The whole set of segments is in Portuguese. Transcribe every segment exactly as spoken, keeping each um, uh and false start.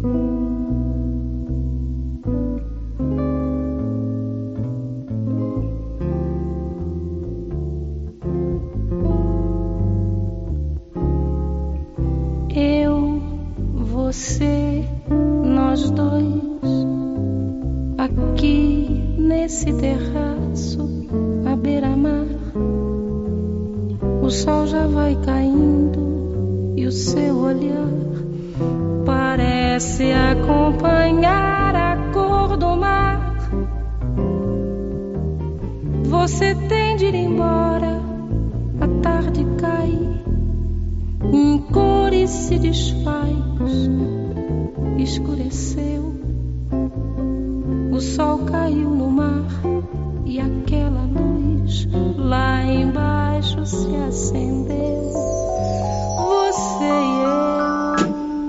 Eu, você, nós dois, aqui nesse terraço à beira-mar. O sol já vai caindo e o seu olhar parece acompanhar a cor do mar. Você tem de ir embora, a tarde cai, em cores se desfaz, escureceu. O sol caiu no mar e aquela luz lá embaixo se acendeu. Você e eu.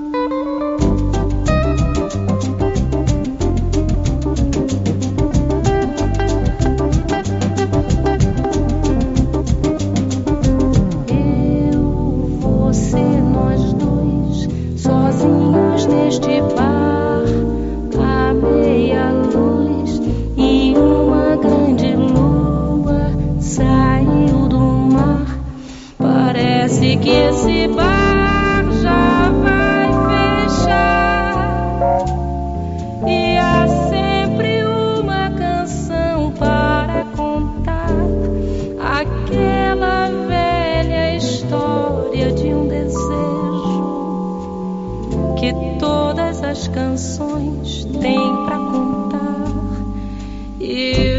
Eu, você, nós dois, sozinhos neste bar, à meia luz, e uma grande lua saiu do mar. Parece que esse bar já vai fechar e há sempre uma canção para contar, aquela velha história de um desejo que todas as canções têm para contar. E